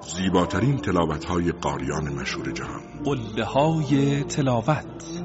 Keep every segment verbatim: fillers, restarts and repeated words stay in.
زیباترین تلاوت‌های قاریان مشهور جهان. قله‌های تلاوت.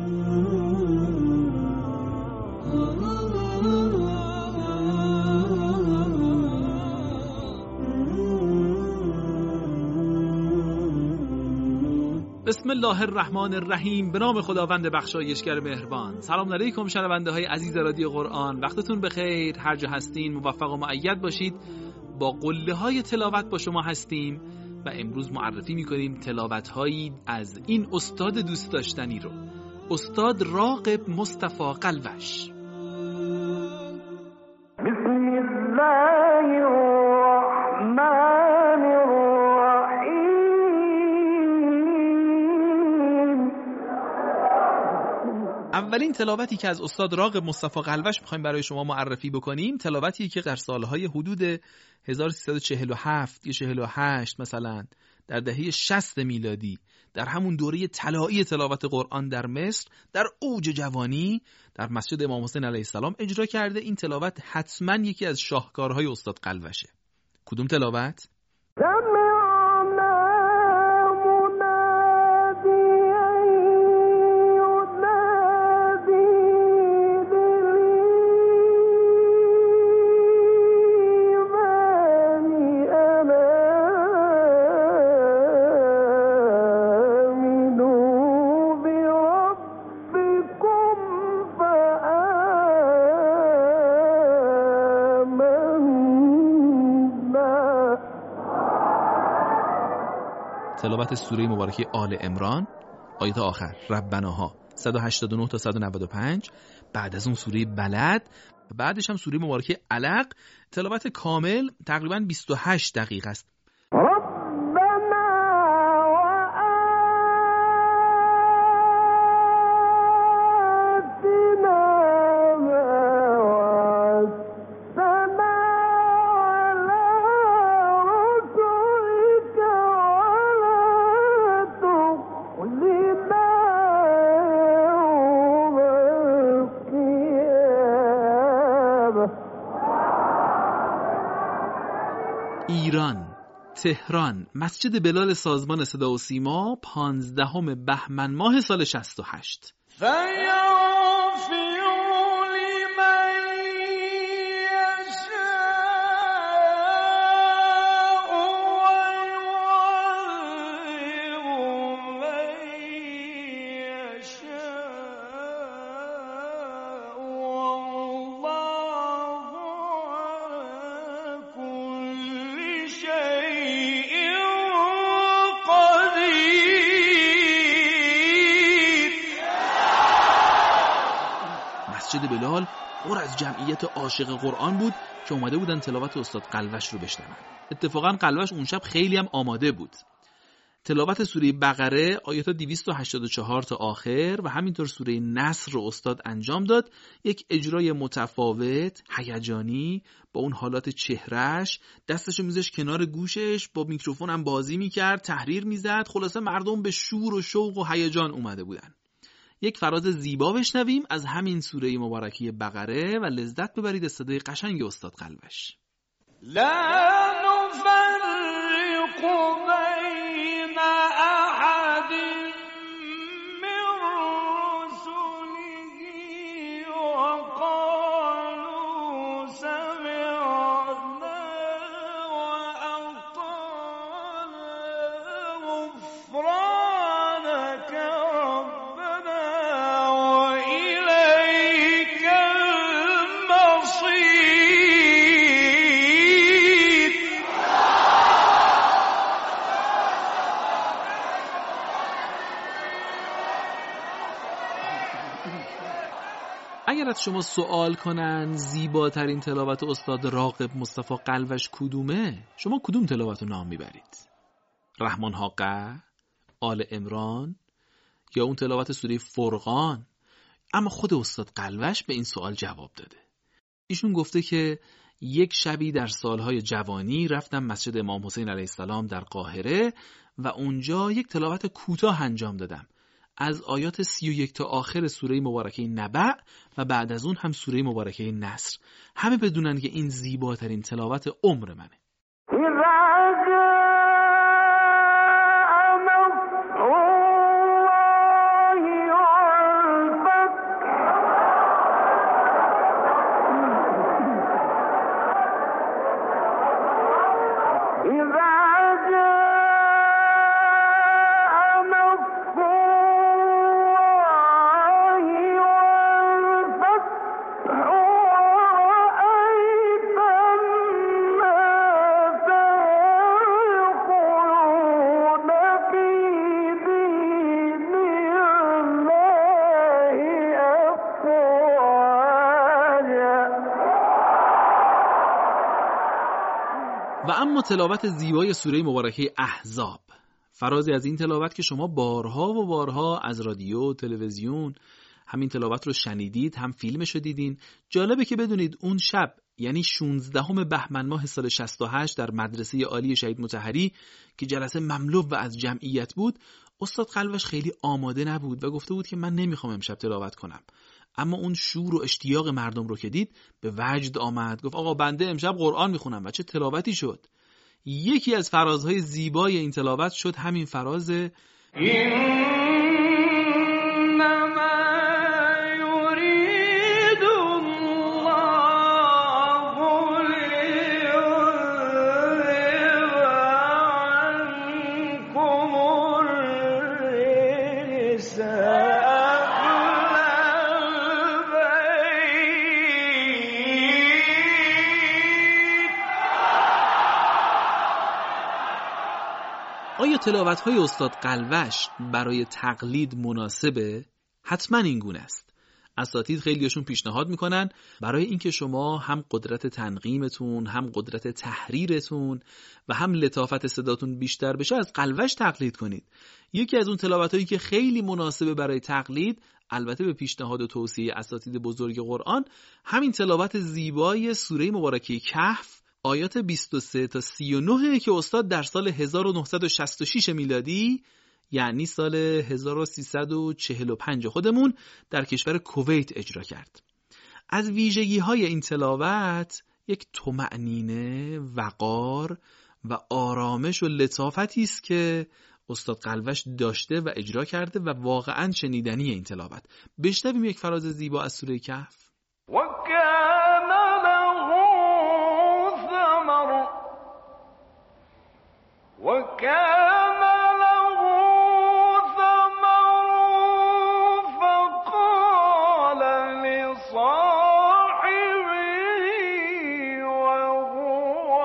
بسم الله الرحمن الرحیم. به نام خداوند بخشایشگر مهربان. سلام علیکم شنونده های عزیز رادیو قرآن، وقتتون بخیر. هر جا هستین موفق و مؤید باشید. با قله های تلاوت با شما هستیم و امروز معرفی میکنیم تلاوت هایی از این استاد دوست داشتنی رو، استاد راغب مصطفی قلوش. بسم الله الرحمن الرحیم. اولین تلاوتی که از استاد راغب مصطفی قلوش میخوایم برای شما معرفی بکنیم، تلاوتی که در سالهای حدود هزار و سیصد و چهل و هفت یا چهل و هشت مثلا در دهه شصت میلادی، در همون دوره طلایی تلاوت قرآن در مصر، در اوج جوانی، در مسجد امام حسین علیه السلام اجرا کرده. این تلاوت حتما یکی از شاهکارهای استاد قلوشه. کدوم تلاوت؟ تلاوت سوره مبارکه آل عمران، آیات آخر ربناها صد و هشتاد و نه تا صد و نود و پنج، بعد از اون سوره بلد و بعدش هم سوره مبارکه علق. تلاوت کامل تقریباً بیست و هشت دقیقه است. ایران، تهران، مسجد بلال سازمان صدا و سیما، پانزدهم بهمن ماه سال شصت و هشت. مسجد بلال پر از جمعیت عاشق قرآن بود که اومده بودن تلاوت استاد قلوش رو بشنون. اتفاقا قلوش اون شب خیلی هم آماده بود. تلاوت سوره بقره آیات دویست و هشتاد و چهار تا آخر و همینطور سوره نصر رو استاد انجام داد. یک اجرای متفاوت، هیجانی، با اون حالات چهرهش، دستشو میذاشت کنار گوشش، با میکروفون هم بازی میکرد، تحریر میزد. خلاصه مردم به شور و شوق و هیجان اومده بودن. یک فراز زیبا بشنویم از همین سوره مبارکه بقره و لذت ببرید از صدای قشنگ استاد قلوش. لا نفرق بین احد من رسله و قالوا سمعنا و اطعنا غفرانک اگر از شما سوال کنن زیباترین تلاوت استاد راغب مصطفی قلوش کدومه، شما کدوم تلاوت رو نام میبرید؟ رحمان حقه، آل عمران یا اون تلاوت سوره فرقان؟ اما خود استاد قلوش به این سوال جواب داده. ایشون گفته که یک شبی در سالهای جوانی رفتم مسجد امام حسین علیه السلام در قاهره و اونجا یک تلاوت کوتاه انجام دادم از آیات سی و یک تا آخر سوره مبارکه نبع و بعد از اون هم سوره مبارکه نصر. همه بدونن که این زیباترین تلاوت عمر منه. إذا جاء اما تلاوت زیبای سوره مبارکه احزاب، فرازی از این تلاوت که شما بارها و بارها از رادیو، تلویزیون همین تلاوت رو شنیدید، هم فیلمش رو دیدین. جالبه که بدونید اون شب، یعنی شانزدهم بهمن ماه سال شصت و هشت در مدرسه عالی شهید مطهری که جلسه مملو و از جمعیت بود، استاد قلوش خیلی آماده نبود و گفته بود که من نمیخوام امشب تلاوت کنم. اما اون شور و اشتیاق مردم رو که دید به وجد آمد، گفت آقا بنده امشب قرآن میخونم. و چه تلاوتی شد! یکی از فرازهای زیبای این تلاوت شد همین فراز آیا تلاوت‌های استاد قلوش برای تقلید مناسبه؟ حتما این گونه است. اساتید خیلیشون پیشنهاد میکنن برای اینکه شما هم قدرت تنظیمتون، هم قدرت تحریرتون و هم لطافت صداتون بیشتر بشه، از قلوش تقلید کنید. یکی از اون تلاوت‌هایی که خیلی مناسبه برای تقلید، البته به پیشنهاد و توصیه اساتید بزرگ قرآن، همین تلاوت زیبای سوره مبارکه کهف، آیات بیست و سه تا سی و نه که استاد در سال هزار و نهصد و شصت و شش میلادی، یعنی سال هزار و سیصد و چهل و پنج خودمون، در کشور کویت اجرا کرد. از ویژگی های این تلاوت یک طمأنینه، وقار و آرامش و لطافتی است که استاد قلوش داشته و اجرا کرده و واقعا شنیدنی این تلاوت. بشنویم یک فراز زیبا از سوره کهف. وَكَانَ لَهُ ثَمَرٌ وَكَانَ لَهُ ثَمَرٌ فَقَالَ لِصَاحِبِهِ وَهُوَ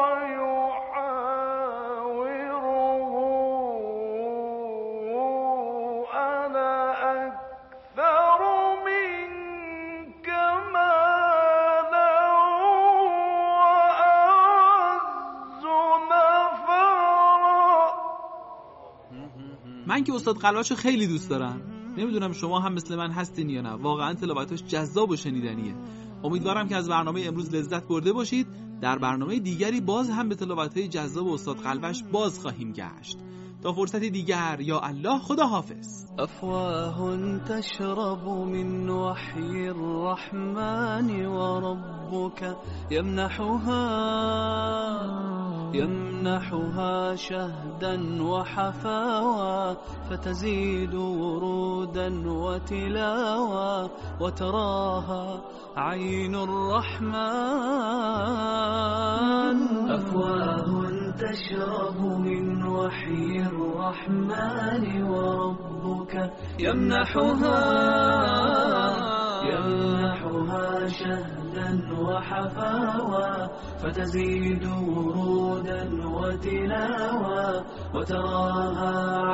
يُحَاوِرُهُ أَنَا أَكْثَرُ مِنكَ مَالًا وَأَعَزُّ نَفَرًا. من که استاد قلوشو خیلی دوست دارم. نمیدونم شما هم مثل من هستین یا نه. واقعا تلاوتش جذاب و شنیدنیه. امیدوارم که از برنامه امروز لذت برده باشید. در برنامه دیگری باز هم به تلاوت‌های جذاب استاد قلوش باز خواهیم گشت. تا فرصتی دیگر، یا الله، خدا حافظ. أفواه تشرب من وحي الرحمن وربك يمنحها يمنحها شهدا وحفاوى فتزيد ورودا وتلاوى وتراها عين الرحمن. أفواه تشرب من وحي الرحمن وربك يمنحها يمنحها شهدا وحفاوى فتزيد ورودا وتلاوى وتراها